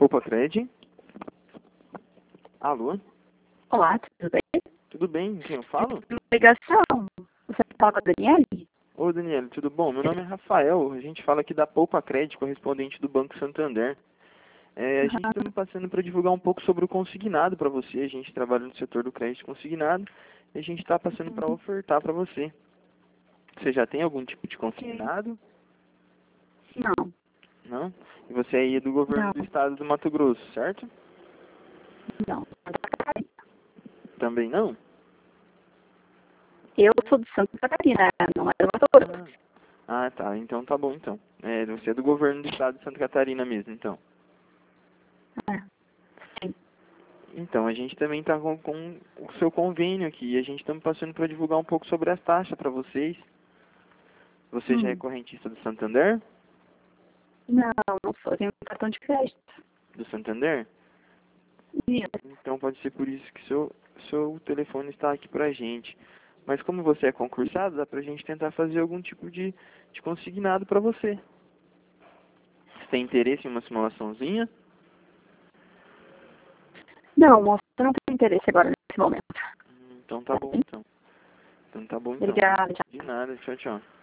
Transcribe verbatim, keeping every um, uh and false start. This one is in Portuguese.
Poupa Cred. Alô? Olá, tudo bem? Tudo bem? Quem eu falo? Ligação. Você fala com a Daniele? Ô, Daniela, tudo bom? Meu nome é Rafael. A gente fala aqui da Poupa Cred, correspondente do Banco Santander. É, a gente está passando para divulgar um pouco sobre o consignado para você. A gente trabalha no setor do crédito consignado e a gente está passando para ofertar para você. Você já tem algum tipo de consignado? Não. Não? E você aí é do governo Não. do estado do Mato Grosso, certo? Não. Santa Catarina. Também não? Eu sou de Santa Catarina, não é do Mato Grosso. Ah, ah, tá. Então tá bom, então. É, você é do governo do estado de Santa Catarina mesmo, então. É. Sim. Então, a gente também está com, com o seu convênio aqui. E a gente está passando para divulgar um pouco sobre as taxas para vocês. Você Hum. já é correntista do Santander? Não, não sou. Eu tenho um cartão de crédito. Do Santander? Isso. Então pode ser por isso que seu, seu telefone está aqui pra gente. Mas como você é concursado, dá pra gente tentar fazer algum tipo de, de consignado para você. Você tem interesse em uma simulaçãozinha? Não, moça, eu não tenho interesse agora nesse momento. Hum, Então tá bom então. Então tá bom então. Obrigada, tchau. De nada, tchau, tchau.